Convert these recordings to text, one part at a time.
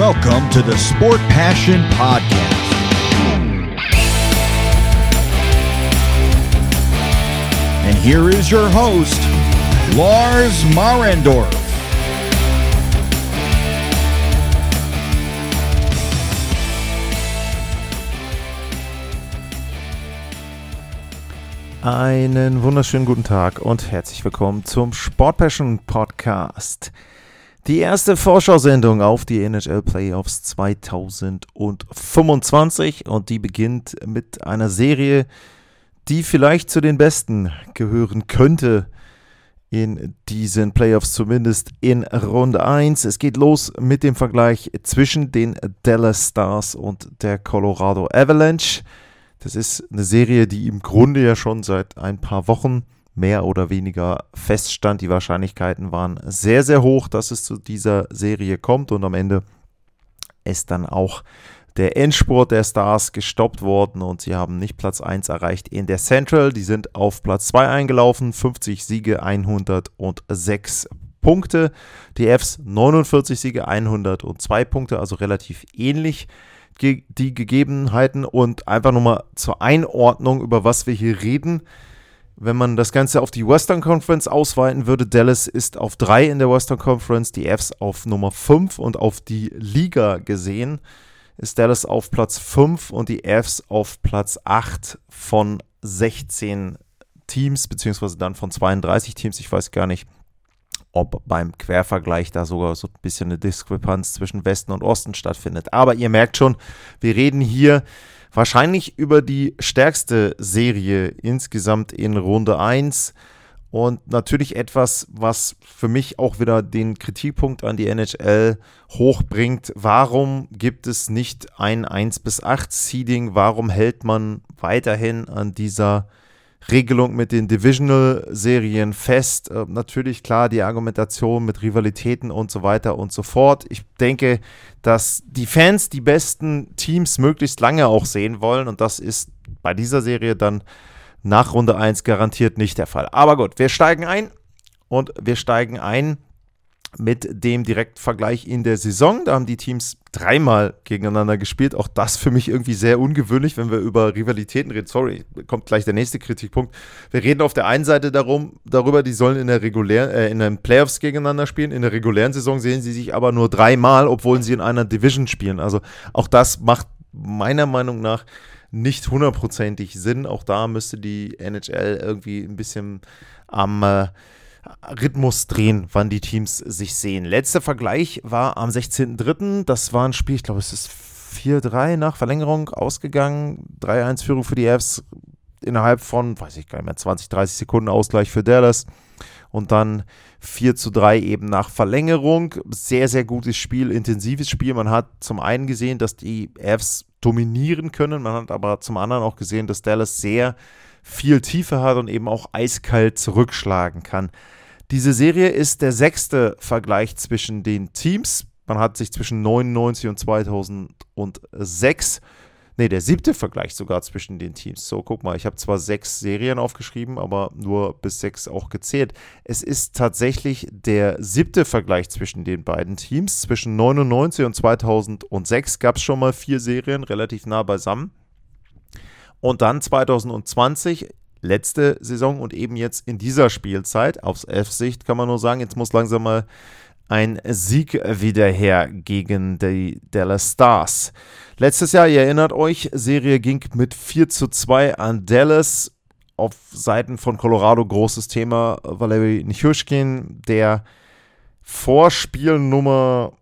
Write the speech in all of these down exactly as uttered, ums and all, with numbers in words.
Welcome to the Sport Passion Podcast. And here is your host, Lars Marendorf. Einen wunderschönen guten Tag und herzlich willkommen zum Sport Passion Podcast. Die erste Vorschau-Sendung auf die N H L Playoffs zwanzig fünfundzwanzig und die beginnt mit einer Serie, die vielleicht zu den besten gehören könnte in diesen Playoffs, zumindest in Runde eins. Es geht los mit dem Vergleich zwischen den Dallas Stars und der Colorado Avalanche. Das ist eine Serie, die im Grunde ja schon seit ein paar Wochen mehr oder weniger feststand. Die Wahrscheinlichkeiten waren sehr, sehr hoch, dass es zu dieser Serie kommt und am Ende ist dann auch der Endspurt der Stars gestoppt worden und sie haben nicht Platz eins erreicht in der Central. Die sind auf Platz zwei eingelaufen, fünfzig Siege, hundertsechs Punkte. Die Avs neunundvierzig Siege, hundertzwei Punkte, also relativ ähnlich die Gegebenheiten. Und einfach nochmal zur Einordnung, über was wir hier reden. Wenn man das Ganze auf die Western Conference ausweiten würde, Dallas ist auf drei in der Western Conference, die Avs auf Nummer fünf und auf die Liga gesehen ist Dallas auf Platz fünf und die Avs auf Platz acht von sechzehn Teams, beziehungsweise dann von zweiunddreißig Teams. Ich weiß gar nicht, ob beim Quervergleich da sogar so ein bisschen eine Diskrepanz zwischen Westen und Osten stattfindet. Aber ihr merkt schon, wir reden hier wahrscheinlich über die stärkste Serie insgesamt in Runde eins und natürlich etwas, was für mich auch wieder den Kritikpunkt an die N H L hochbringt. Warum gibt es nicht ein eins bis acht Seeding? Warum hält man weiterhin an dieser Regelung mit den Divisional-Serien fest? Äh, natürlich klar die Argumentation mit Rivalitäten und so weiter und so fort. Ich denke, dass die Fans die besten Teams möglichst lange auch sehen wollen und das ist bei dieser Serie dann nach Runde eins garantiert nicht der Fall. Aber gut, wir steigen ein und wir steigen ein mit dem Direktvergleich in der Saison. Da haben die Teams dreimal gegeneinander gespielt. Auch das für mich irgendwie sehr ungewöhnlich, wenn wir über Rivalitäten reden. Sorry, kommt gleich der nächste Kritikpunkt. Wir reden auf der einen Seite darum, darüber, die sollen in der regulären, äh, in den Playoffs gegeneinander spielen. In der regulären Saison sehen sie sich aber nur dreimal, obwohl sie in einer Division spielen. Also auch das macht meiner Meinung nach nicht hundertprozentig Sinn. Auch da müsste die N H L irgendwie ein bisschen am äh, Rhythmus drehen, wann die Teams sich sehen. Letzter Vergleich war am sechzehnten dritten Das war ein Spiel, ich glaube, es ist vier drei nach Verlängerung ausgegangen. drei eins Führung für die Avs innerhalb von, weiß ich gar nicht mehr, zwanzig, dreißig Sekunden Ausgleich für Dallas. Und dann vier zu drei eben nach Verlängerung. Sehr, sehr gutes Spiel, intensives Spiel. Man hat zum einen gesehen, dass die Avs dominieren können. Man hat aber zum anderen auch gesehen, dass Dallas sehr viel Tiefe hat und eben auch eiskalt zurückschlagen kann. Diese Serie ist der sechste Vergleich zwischen den Teams. Man hat sich zwischen neunundneunzig und zweitausendsechs, nee, der siebte Vergleich sogar zwischen den Teams. So, guck mal, ich habe zwar sechs Serien aufgeschrieben, aber nur bis sechs auch gezählt. Es ist tatsächlich der siebte Vergleich zwischen den beiden Teams. Zwischen neunundneunzig und zweitausendsechs gab es schon mal vier Serien, relativ nah beisammen. Und dann zweitausendzwanzig, letzte Saison und eben jetzt in dieser Spielzeit, aus F-Sicht kann man nur sagen, jetzt muss langsam mal ein Sieg wieder her gegen die Dallas Stars. Letztes Jahr, ihr erinnert euch, Serie ging mit vier zu zwei an Dallas. Auf Seiten von Colorado großes Thema, Valeri Nichushkin, der vor Spiel Nummer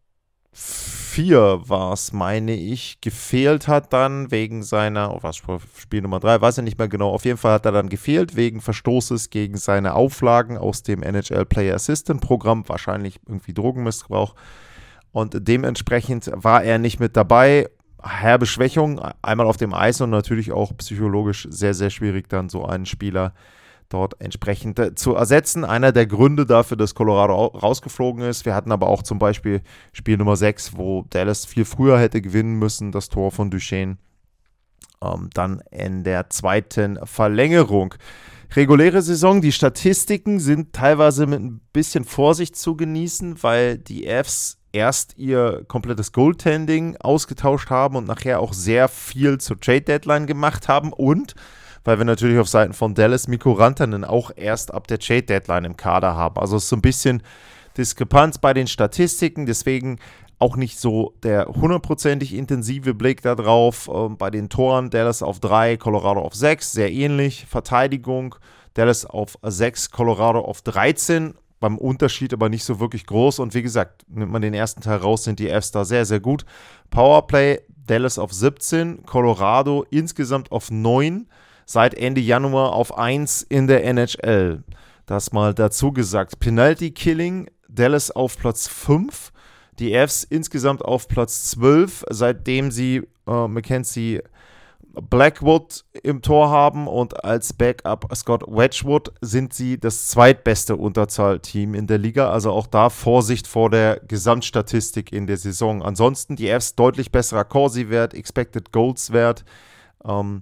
vier war es, meine ich, gefehlt hat dann wegen seiner, oh was, Spiel Nummer drei, weiß ich nicht mehr genau, auf jeden Fall hat er dann gefehlt wegen Verstoßes gegen seine Auflagen aus dem N H L Player Assistant Programm, wahrscheinlich irgendwie Drogenmissbrauch und dementsprechend war er nicht mit dabei. Herbe Schwächung, einmal auf dem Eis und natürlich auch psychologisch sehr, sehr schwierig dann so einen Spieler dort entsprechend äh, zu ersetzen. Einer der Gründe dafür, dass Colorado rausgeflogen ist. Wir hatten aber auch zum Beispiel Spiel Nummer sechs, wo Dallas viel früher hätte gewinnen müssen, das Tor von Duchesne. Ähm, dann in der zweiten Verlängerung. Reguläre Saison, die Statistiken sind teilweise mit ein bisschen Vorsicht zu genießen, weil die Avs erst ihr komplettes Goaltending ausgetauscht haben und nachher auch sehr viel zur Trade-Deadline gemacht haben und weil wir natürlich auf Seiten von Dallas Mikko Rantanen auch erst ab der Trade-Deadline im Kader haben. Also es ist so ein bisschen Diskrepanz bei den Statistiken, deswegen auch nicht so der hundertprozentig intensive Blick da drauf. Ähm, bei den Toren Dallas auf drei, Colorado auf sechs, sehr ähnlich. Verteidigung Dallas auf sechs, Colorado auf dreizehn. Beim Unterschied aber nicht so wirklich groß. Und wie gesagt, nimmt man den ersten Teil raus, sind die Fs da sehr, sehr gut. Powerplay Dallas auf siebzehn, Colorado insgesamt auf neun. Seit Ende Januar auf eins in der N H L. Das mal dazu gesagt. Penalty Killing Dallas auf Platz fünf. Die Fs insgesamt auf Platz zwölf, seitdem sie äh, Mackenzie Blackwood im Tor haben und als Backup Scott Wedgwood sind sie das zweitbeste Unterzahlteam in der Liga. Also auch da Vorsicht vor der Gesamtstatistik in der Saison. Ansonsten die Fs deutlich besserer Corsi-Wert, Expected Goals-Wert ähm,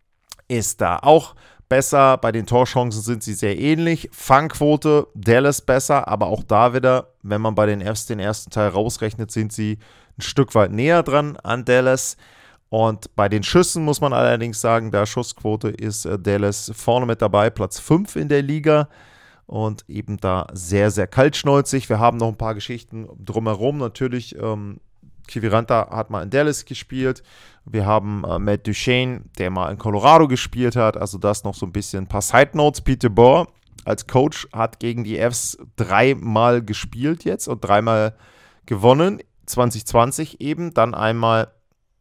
ist da auch besser. Bei den Torchancen sind sie sehr ähnlich. Fangquote Dallas besser, aber auch da wieder, wenn man bei den Fs den ersten Teil rausrechnet, sind sie ein Stück weit näher dran an Dallas. Und bei den Schüssen muss man allerdings sagen, da Schussquote ist äh, Dallas vorne mit dabei, Platz fünf in der Liga und eben da sehr, sehr kaltschnäuzig. Wir haben noch ein paar Geschichten drumherum. Natürlich, ähm, Kiviranta hat mal in Dallas gespielt. Wir haben äh, Matt Duchene, der mal in Colorado gespielt hat. Also das noch so ein bisschen ein paar Side-Notes. Pete DeBoer als Coach hat gegen die Fs dreimal gespielt jetzt und dreimal gewonnen. zwanzig zwanzig eben, dann einmal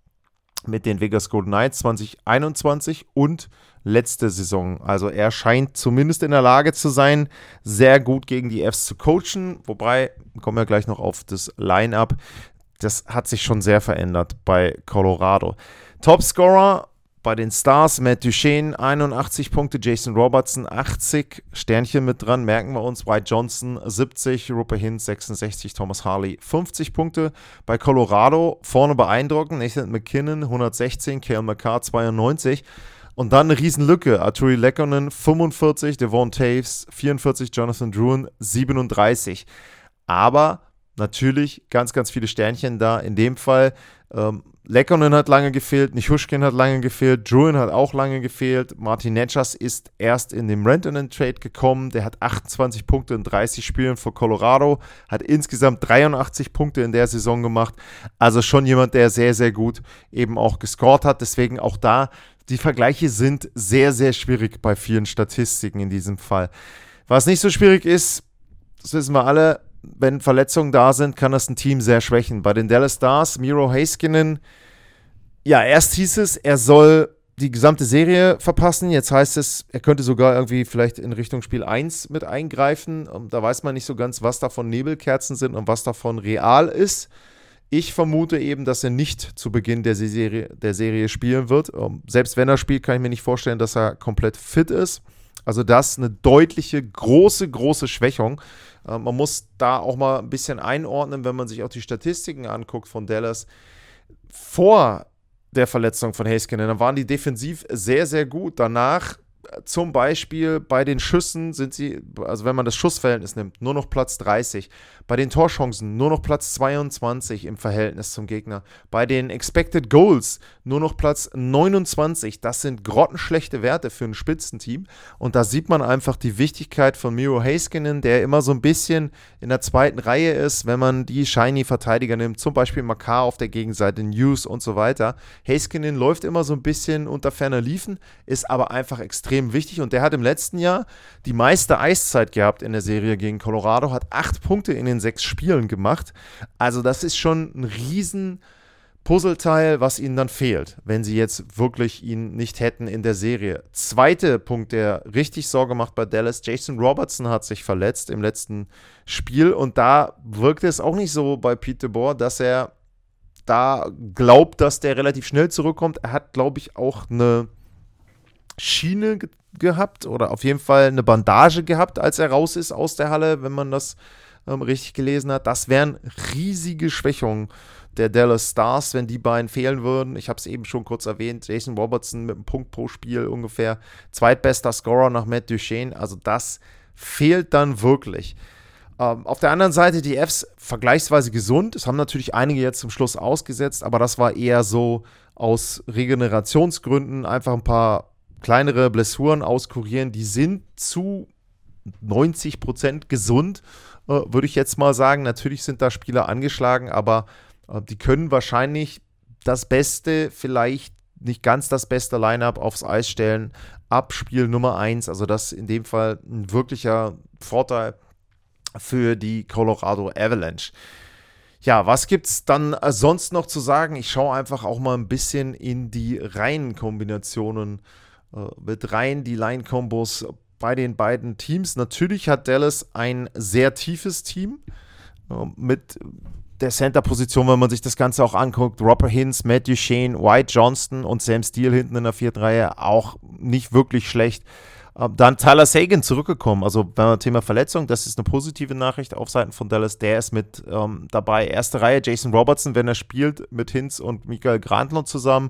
mit den Vegas Golden Knights zwanzig einundzwanzig und letzte Saison. Also er scheint zumindest in der Lage zu sein, sehr gut gegen die Fs zu coachen. Wobei, kommen wir gleich noch auf das Line-Up, das hat sich schon sehr verändert bei Colorado. Topscorer bei den Stars, Matt Duchene, einundachtzig Punkte, Jason Robertson, achtzig, Sternchen mit dran, merken wir uns, White Johnson, siebzig, Rupert Hintz, sechsundsechzig, Thomas Harley, fünfzig Punkte. Bei Colorado vorne beeindruckend, Nathan McKinnon, hundertsechzehn, Cale Makar, zweiundneunzig. Und dann eine Riesenlücke, Arturi Lekkonen, fünfundvierzig, Devon Toews, vierundvierzig, Jonathan Drouin, siebenunddreißig. Aber natürlich ganz, ganz viele Sternchen da. In dem Fall ähm, Lekkonen hat lange gefehlt, Nichushkin hat lange gefehlt, Drouin hat auch lange gefehlt. Martin Necas ist erst in dem Rantanen-Trade gekommen. Der hat achtundzwanzig Punkte in dreißig Spielen für Colorado, hat insgesamt dreiundachtzig Punkte in der Saison gemacht. Also schon jemand, der sehr, sehr gut eben auch gescored hat. Deswegen auch da, die Vergleiche sind sehr, sehr schwierig bei vielen Statistiken in diesem Fall. Was nicht so schwierig ist, das wissen wir alle, wenn Verletzungen da sind, kann das ein Team sehr schwächen. Bei den Dallas Stars, Miro Heiskanen, ja, erst hieß es, er soll die gesamte Serie verpassen. Jetzt heißt es, er könnte sogar irgendwie vielleicht in Richtung Spiel eins mit eingreifen. Da weiß man nicht so ganz, was davon Nebelkerzen sind und was davon real ist. Ich vermute eben, dass er nicht zu Beginn der Serie, der Serie spielen wird. Selbst wenn er spielt, kann ich mir nicht vorstellen, dass er komplett fit ist. Also das ist eine deutliche, große, große Schwächung. Äh, man muss da auch mal ein bisschen einordnen, wenn man sich auch die Statistiken anguckt von Dallas. Vor der Verletzung von Heiskanen, dann waren die defensiv sehr, sehr gut. Danach zum Beispiel bei den Schüssen sind sie, also wenn man das Schussverhältnis nimmt, nur noch Platz dreißig. Bei den Torchancen nur noch Platz zweiundzwanzig im Verhältnis zum Gegner. Bei den Expected Goals nur noch Platz neunundzwanzig. Das sind grottenschlechte Werte für ein Spitzenteam. Und da sieht man einfach die Wichtigkeit von Miro Heiskanen, der immer so ein bisschen in der zweiten Reihe ist, wenn man die Shiny-Verteidiger nimmt. Zum Beispiel Makar auf der Gegenseite, News und so weiter. Heiskanen läuft immer so ein bisschen unter ferner Liefen, ist aber einfach extrem wichtig und der hat im letzten Jahr die meiste Eiszeit gehabt in der Serie gegen Colorado, hat acht Punkte in den sechs Spielen gemacht. Also das ist schon ein riesen Puzzleteil, was ihnen dann fehlt, wenn sie jetzt wirklich ihn nicht hätten in der Serie. Zweiter Punkt, der richtig Sorge macht bei Dallas, Jason Robertson hat sich verletzt im letzten Spiel und da wirkt es auch nicht so bei Pete DeBoer, dass er da glaubt, dass der relativ schnell zurückkommt. Er hat, glaube ich, auch eine Schiene ge- gehabt oder auf jeden Fall eine Bandage gehabt, als er raus ist aus der Halle, wenn man das ähm, richtig gelesen hat. Das wären riesige Schwächungen der Dallas Stars, wenn die beiden fehlen würden. Ich habe es eben schon kurz erwähnt, Jason Robertson mit einem Punkt pro Spiel ungefähr, zweitbester Scorer nach Matt Duchene, also das fehlt dann wirklich. Ähm, auf der anderen Seite die Fs vergleichsweise gesund. Es haben natürlich einige jetzt zum Schluss ausgesetzt, aber das war eher so aus Regenerationsgründen, einfach ein paar kleinere Blessuren auskurieren. Die sind zu neunzig Prozent gesund, äh, würde ich jetzt mal sagen. Natürlich sind da Spieler angeschlagen, aber äh, die können wahrscheinlich das Beste, vielleicht nicht ganz das beste Lineup aufs Eis stellen, ab Spiel Nummer eins. Also das ist in dem Fall ein wirklicher Vorteil für die Colorado Avalanche. Ja, was gibt es dann sonst noch zu sagen? Ich schaue einfach auch mal ein bisschen in die Reihenkombinationen äh, mit rein, die Line-Kombos bei den beiden Teams. Natürlich hat Dallas ein sehr tiefes Team äh, mit der Center-Position, wenn man sich das Ganze auch anguckt. Robert Hintz, Matt Duchene, White Johnston und Sam Steele hinten in der vierten Reihe auch nicht wirklich schlecht. Dann Tyler Seguin zurückgekommen, also beim Thema Verletzung, das ist eine positive Nachricht auf Seiten von Dallas, der ist mit ähm, dabei. Erste Reihe, Jason Robertson, wenn er spielt, mit Hintz und Mikael Granlund zusammen,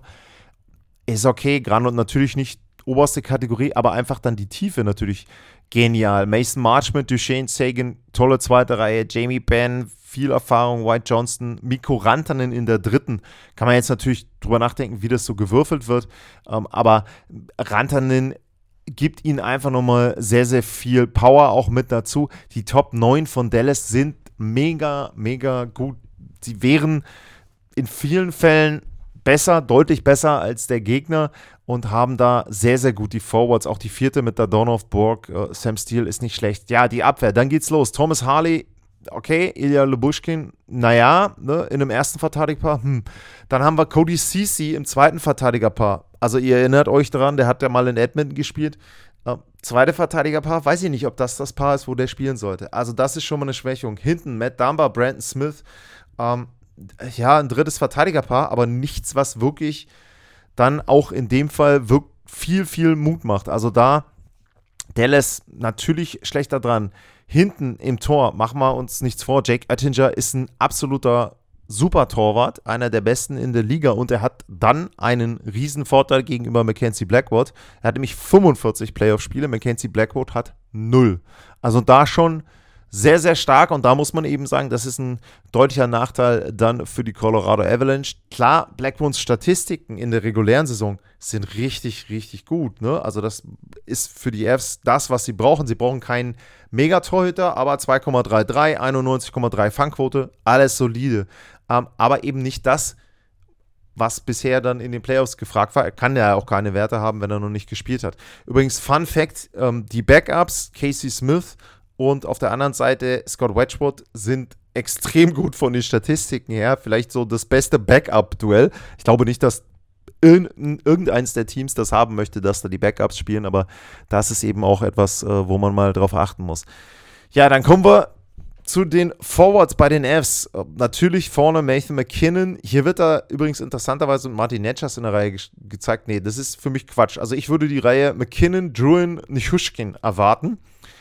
ist okay. Granlund natürlich nicht oberste Kategorie, aber einfach dann die Tiefe natürlich genial. Mason March mit Duchene, Seguin, tolle zweite Reihe, Jamie Benn, viel Erfahrung, White Johnston, Mikko Rantanen in der dritten. Kann man jetzt natürlich drüber nachdenken, wie das so gewürfelt wird, ähm, aber Rantanen gibt ihnen einfach nochmal sehr, sehr viel Power auch mit dazu. Die Top neun von Dallas sind mega, mega gut. Sie wären in vielen Fällen besser, deutlich besser als der Gegner und haben da sehr, sehr gut die Forwards. Auch die vierte mit der Donov Borg, äh, Sam Steele ist nicht schlecht. Ja, die Abwehr, dann geht's los. Thomas Harley, okay, Ilya Lyubushkin, naja, ne, in einem ersten Verteidigerpaar. Hm. Dann haben wir Cody Ceci im zweiten Verteidigerpaar. Also ihr erinnert euch daran, der hat ja mal in Edmonton gespielt. Äh, zweite Verteidigerpaar, weiß ich nicht, ob das das Paar ist, wo der spielen sollte. Also das ist schon mal eine Schwächung. Hinten Matt Dumba, Brandon Smith. Ähm, ja, ein drittes Verteidigerpaar, aber nichts, was wirklich dann auch in dem Fall wirklich viel, viel Mut macht. Also da Dallas natürlich schlechter dran. Hinten im Tor, machen wir uns nichts vor, Jake Oettinger ist ein absoluter Super-Torwart, einer der besten in der Liga und er hat dann einen riesen Vorteil gegenüber Mackenzie Blackwood. Er hat nämlich fünfundvierzig Playoff-Spiele, Mackenzie Blackwood hat null. Also da schon sehr, sehr stark und da muss man eben sagen, das ist ein deutlicher Nachteil dann für die Colorado Avalanche. Klar, Blackwoods Statistiken in der regulären Saison sind richtig, richtig gut, ne? Also das ist für die Avs das, was sie brauchen. Sie brauchen keinen Megatorhüter, aber zwei Komma dreiunddreißig, einundneunzig Komma drei Fangquote, alles solide. Ähm, aber eben nicht das, was bisher dann in den Playoffs gefragt war. Er kann ja auch keine Werte haben, wenn er noch nicht gespielt hat. Übrigens, Fun Fact, ähm, die Backups, Casey Smith und auf der anderen Seite Scott Wedgwood, sind extrem gut von den Statistiken her. Vielleicht so das beste Backup-Duell. Ich glaube nicht, dass irgendeins der Teams das haben möchte, dass da die Backups spielen, aber das ist eben auch etwas, wo man mal drauf achten muss. Ja, dann kommen wir zu den Forwards bei den Avs. Natürlich vorne Nathan MacKinnon. Hier wird da übrigens interessanterweise Martin Necas in der Reihe ge- gezeigt. Nee, das ist für mich Quatsch. Also ich würde die Reihe MacKinnon, Drouin, Nichushkin erwarten.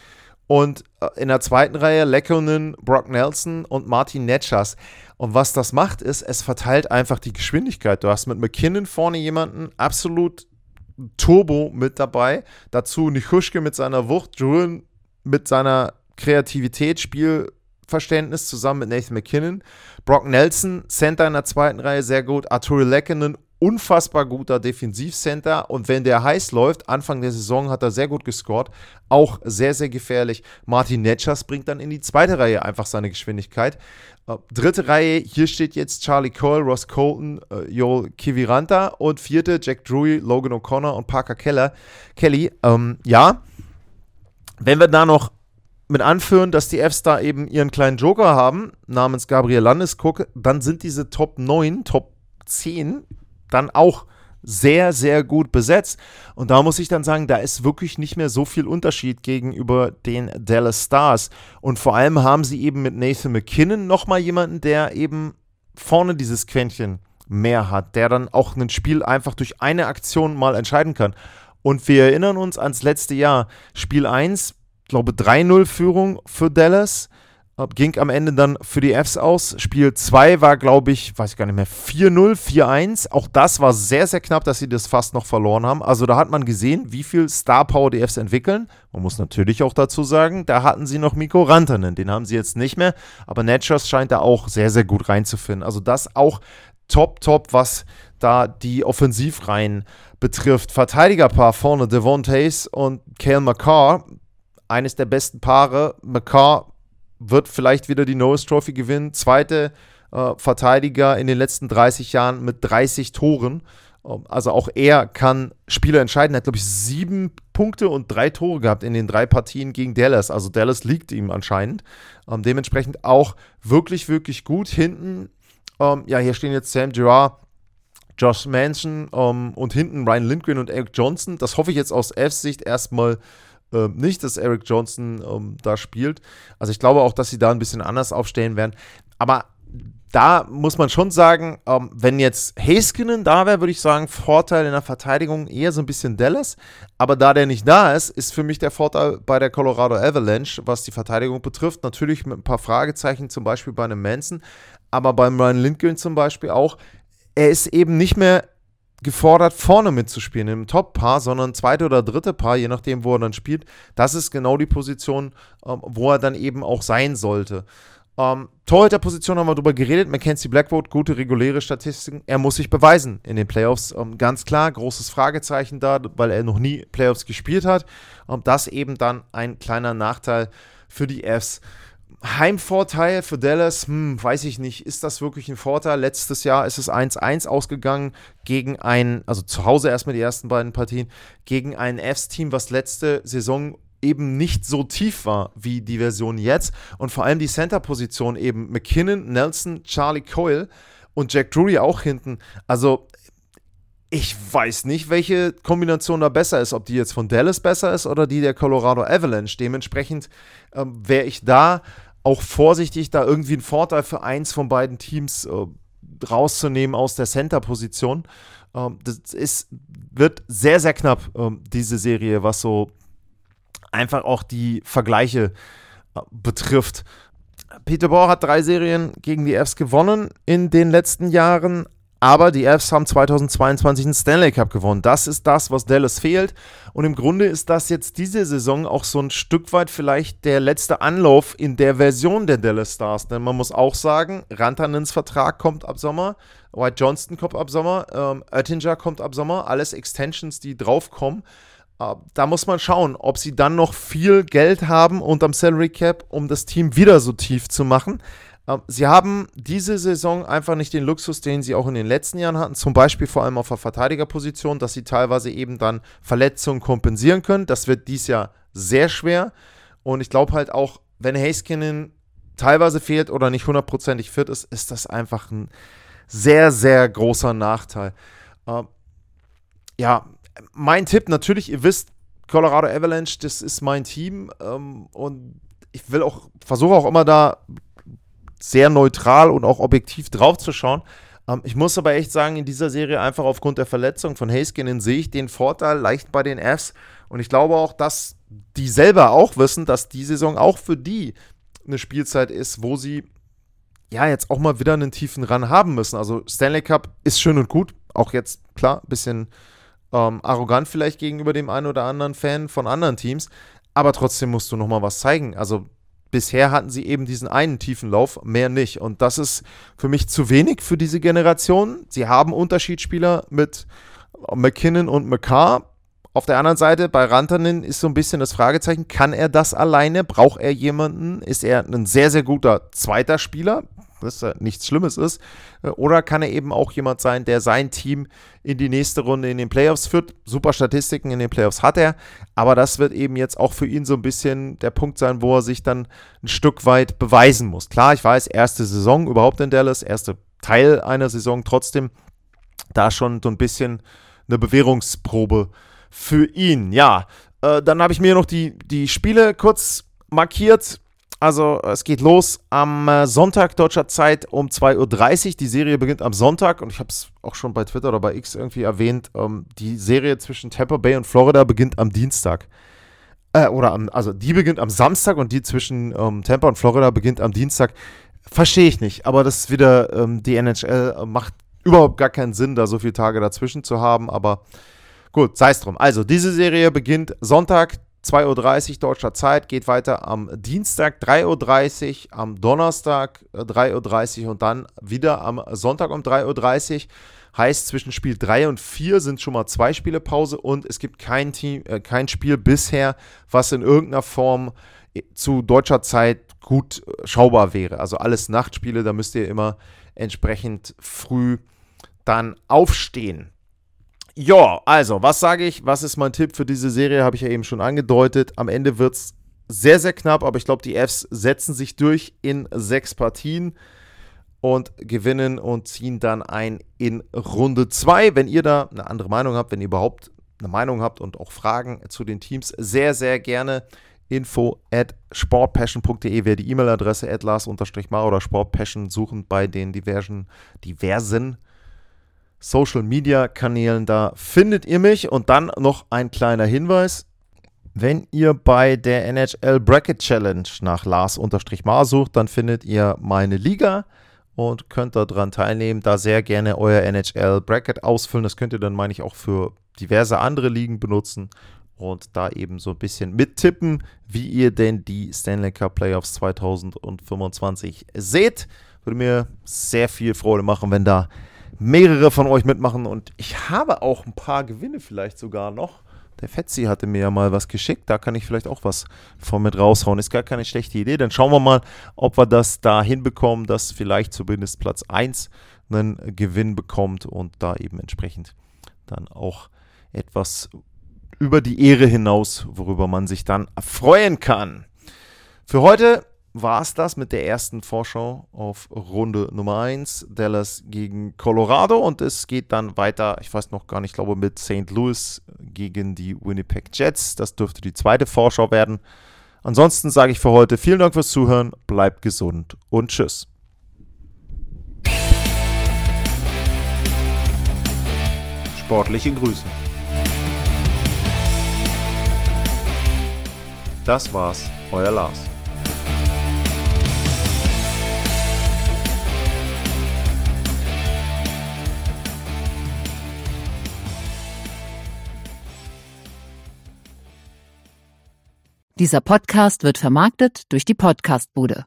Und in der zweiten Reihe Lekkonen, Brock Nelson und Martin Necas. Und was das macht, ist, es verteilt einfach die Geschwindigkeit. Du hast mit MacKinnon vorne jemanden absolut Turbo mit dabei. Dazu Nichushkin mit seiner Wucht, Drouin mit seiner Kreativität, Spielverständnis zusammen mit Nathan MacKinnon. Brock Nelson, Center in der zweiten Reihe, sehr gut. Artturi Lehkonen, unfassbar guter Defensivcenter. Und wenn der heiß läuft, Anfang der Saison hat er sehr gut gescored. Auch sehr, sehr gefährlich. Martin Necas bringt dann in die zweite Reihe einfach seine Geschwindigkeit. Äh, dritte Reihe, hier steht jetzt Charlie Coyle, Ross Colton, äh, Joel Kiviranta. Und vierte, Jack Drury, Logan O'Connor und Parker Keller. Kelly. Ähm, ja, wenn wir da noch mit anführen, dass die Avs da eben ihren kleinen Joker haben, namens Gabriel Landeskog, dann sind diese Top neun, Top zehn dann auch sehr, sehr gut besetzt. Und da muss ich dann sagen, da ist wirklich nicht mehr so viel Unterschied gegenüber den Dallas Stars. Und vor allem haben sie eben mit Nathan MacKinnon nochmal jemanden, der eben vorne dieses Quäntchen mehr hat, der dann auch ein Spiel einfach durch eine Aktion mal entscheiden kann. Und wir erinnern uns ans letzte Jahr, Spiel eins, ich glaube drei null Führung für Dallas. Äh, ging am Ende dann für die Fs aus. Spiel zwei war, glaube ich, weiß ich gar nicht mehr, vier null, vier eins. Auch das war sehr, sehr knapp, dass sie das fast noch verloren haben. Also da hat man gesehen, wie viel Star Power die Fs entwickeln. Man muss natürlich auch dazu sagen, da hatten sie noch Mikko Rantanen. Den haben sie jetzt nicht mehr. Aber Natchez scheint da auch sehr, sehr gut reinzufinden. Also das auch top, top, was da die Offensivreihen betrifft. Verteidigerpaar vorne, Devon Toews und Cale Makar. Eines der besten Paare. Makar wird vielleicht wieder die Norris Trophy gewinnen. Zweite äh, Verteidiger in den letzten dreißig Jahren mit dreißig Toren. Ähm, also auch er kann Spiele entscheiden. Er hat, glaube ich, sieben Punkte und drei Tore gehabt in den drei Partien gegen Dallas. Also Dallas liegt ihm anscheinend. Ähm, dementsprechend auch wirklich, wirklich gut. Hinten, ähm, ja, hier stehen jetzt Sam Girard, Josh Manson ähm, und hinten Ryan Lindgren und Erik Johnson. Das hoffe ich jetzt aus Fs Sicht erstmal äh, nicht, dass Erik Johnson ähm, da spielt. Also ich glaube auch, dass sie da ein bisschen anders aufstellen werden. Aber da muss man schon sagen, ähm, wenn jetzt Heiskanen da wäre, würde ich sagen, Vorteil in der Verteidigung eher so ein bisschen Dallas. Aber da der nicht da ist, ist für mich der Vorteil bei der Colorado Avalanche, was die Verteidigung betrifft. Natürlich mit ein paar Fragezeichen, zum Beispiel bei einem Manson. Aber beim Ryan Lindgren zum Beispiel auch. Er ist eben nicht mehr gefordert, vorne mitzuspielen im Top-Paar, sondern zweite oder dritte Paar, je nachdem, wo er dann spielt. Das ist genau die Position, ähm, wo er dann eben auch sein sollte. Ähm, Torhüter-Position haben wir drüber geredet. Mackenzie Blackwood, gute reguläre Statistiken. Er muss sich beweisen in den Playoffs. Ähm, ganz klar, großes Fragezeichen da, weil er noch nie Playoffs gespielt hat. Und das eben dann ein kleiner Nachteil für die Fs. Heimvorteil für Dallas, hm, weiß ich nicht, ist das wirklich ein Vorteil? Letztes Jahr ist es eins eins ausgegangen gegen ein, also zu Hause erstmal die ersten beiden Partien, gegen ein Fs-Team, was letzte Saison eben nicht so tief war wie die Version jetzt und vor allem die Center-Position eben McKinnon, Nelson, Charlie Coyle und Jack Drury auch hinten. Also ich weiß nicht, welche Kombination da besser ist, ob die jetzt von Dallas besser ist oder die der Colorado Avalanche. Dementsprechend ähm, wäre ich da auch vorsichtig, da irgendwie einen Vorteil für eins von beiden Teams äh, rauszunehmen aus der Center-Position. Ähm, das ist, wird sehr, sehr knapp, ähm, diese Serie, was so einfach auch die Vergleiche äh, betrifft. Peterborough hat drei Serien gegen die Fs gewonnen in den letzten Jahren, aber die Fs haben zweitausendzweiundzwanzig einen Stanley Cup gewonnen. Das ist das, was Dallas fehlt. Und im Grunde ist das jetzt diese Saison auch so ein Stück weit vielleicht der letzte Anlauf in der Version der Dallas Stars. Denn man muss auch sagen, Rantanens Vertrag kommt ab Sommer, White Johnston kommt ab Sommer, ähm, Oettinger kommt ab Sommer. Alles Extensions, die draufkommen. Äh, da muss man schauen, ob sie dann noch viel Geld haben unterm Salary Cap, um das Team wieder so tief zu machen. Sie haben diese Saison einfach nicht den Luxus, den sie auch in den letzten Jahren hatten, zum Beispiel vor allem auf der Verteidigerposition, dass sie teilweise eben dann Verletzungen kompensieren können. Das wird dies Jahr sehr schwer und ich glaube halt auch, wenn Heiskanen teilweise fehlt oder nicht hundertprozentig fit ist, ist das einfach ein sehr, sehr großer Nachteil. Äh, ja, mein Tipp natürlich, ihr wisst, Colorado Avalanche, das ist mein Team ähm, und ich will auch, versuche auch immer da sehr neutral und auch objektiv drauf zu schauen. Ähm, ich muss aber echt sagen, in dieser Serie einfach aufgrund der Verletzung von Heiskanen sehe ich den Vorteil leicht bei den Fs und ich glaube auch, dass die selber auch wissen, dass die Saison auch für die eine Spielzeit ist, wo sie ja jetzt auch mal wieder einen tiefen Run haben müssen. Also Stanley Cup ist schön und gut, auch jetzt klar, ein bisschen ähm, arrogant vielleicht gegenüber dem einen oder anderen Fan von anderen Teams, aber trotzdem musst du nochmal was zeigen. Also bisher hatten sie eben diesen einen tiefen Lauf, mehr nicht. Und das ist für mich zu wenig für diese Generation. Sie haben Unterschiedsspieler mit McKinnon und Makar. Auf der anderen Seite, bei Rantanen ist so ein bisschen das Fragezeichen, kann er das alleine? Braucht er jemanden? Ist er ein sehr, sehr guter zweiter Spieler? Was ja nichts Schlimmes ist. Oder kann er eben auch jemand sein, der sein Team in die nächste Runde in den Playoffs führt? Super Statistiken in den Playoffs hat er, aber das wird eben jetzt auch für ihn so ein bisschen der Punkt sein, wo er sich dann ein Stück weit beweisen muss. Klar, ich weiß, erste Saison überhaupt in Dallas, erste Teil einer Saison, trotzdem da schon so ein bisschen eine Bewährungsprobe für ihn. Ja, äh, dann habe ich mir noch die, die Spiele kurz markiert. Also es geht los am äh, Sonntag deutscher Zeit um zwei Uhr dreißig. Die Serie beginnt am Sonntag und ich habe es auch schon bei Twitter oder bei X irgendwie erwähnt. Ähm, die Serie zwischen Tampa Bay und Florida beginnt am Dienstag. Äh, oder am, also die beginnt am Samstag und die zwischen ähm, Tampa und Florida beginnt am Dienstag. Verstehe ich nicht, aber das ist wieder, ähm, die N H L äh, macht überhaupt gar keinen Sinn, da so viele Tage dazwischen zu haben, aber gut, sei es drum. Also, diese Serie beginnt Sonntag, zwei Uhr dreißig deutscher Zeit, geht weiter am Dienstag, drei Uhr dreißig, am Donnerstag, äh, drei Uhr dreißig und dann wieder am Sonntag um drei Uhr dreißig. Heißt, zwischen Spiel drei und vier sind schon mal zwei Spiele Pause und es gibt kein, Team, äh, kein Spiel bisher, was in irgendeiner Form zu deutscher Zeit gut äh, schaubar wäre. Also alles Nachtspiele, da müsst ihr immer entsprechend früh dann aufstehen. Ja, also, was sage ich? Was ist mein Tipp für diese Serie? Habe ich ja eben schon angedeutet. Am Ende wird es sehr, sehr knapp, aber ich glaube, die Fs setzen sich durch in sechs Partien und gewinnen und ziehen dann ein in Runde zwei. Wenn ihr da eine andere Meinung habt, wenn ihr überhaupt eine Meinung habt und auch Fragen zu den Teams, sehr, sehr gerne info at sportpassion punkt de wäre die E-Mail-Adresse, at Lars-Mar oder Sportpassion suchen bei den diversen, diversen Social-Media-Kanälen. Da findet ihr mich. Und dann noch ein kleiner Hinweis. Wenn ihr bei der N H L Bracket Challenge nach Lars-Mar sucht, dann findet ihr meine Liga und könnt daran teilnehmen. Da sehr gerne euer N H L Bracket ausfüllen. Das könnt ihr dann, meine ich, auch für diverse andere Ligen benutzen. Und da eben so ein bisschen mittippen, wie ihr denn die Stanley Cup Playoffs zwanzig fünfundzwanzig seht. Würde mir sehr viel Freude machen, wenn da mehrere von euch mitmachen. Und ich habe auch ein paar Gewinne vielleicht sogar noch. Der Fetzi hatte mir ja mal was geschickt. Da kann ich vielleicht auch was von mit raushauen. Ist gar keine schlechte Idee. Dann schauen wir mal, ob wir das da hinbekommen, dass vielleicht zumindest Platz eins einen Gewinn bekommt und da eben entsprechend dann auch etwas über die Ehre hinaus, worüber man sich dann freuen kann. Für heute war es das mit der ersten Vorschau auf Runde Nummer eins, Dallas gegen Colorado, und es geht dann weiter, ich weiß noch gar nicht, ich glaube mit Saint Louis gegen die Winnipeg Jets. Das dürfte die zweite Vorschau werden. Ansonsten sage ich für heute vielen Dank fürs Zuhören, bleibt gesund und tschüss. Sportliche Grüße. Das war's, euer Lars. Dieser Podcast wird vermarktet durch die Podcastbude.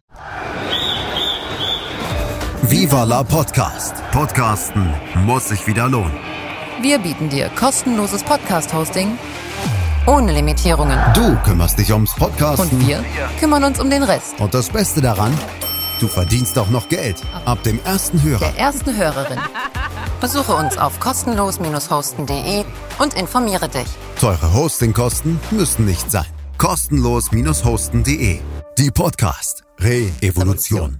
Viva la Podcast. Podcasten muss sich wieder lohnen. Wir bieten dir kostenloses Podcast-Hosting ohne Limitierungen. Du kümmerst dich ums Podcasten. Und wir kümmern uns um den Rest. Und das Beste daran, du verdienst auch noch Geld. Ab dem ersten Hörer. Der ersten Hörerin. Besuche uns auf kostenlos hosten punkt de und informiere dich. Teure Hostingkosten müssen nicht sein. kostenlos hosten punkt de. Die Podcast Re-Evolution.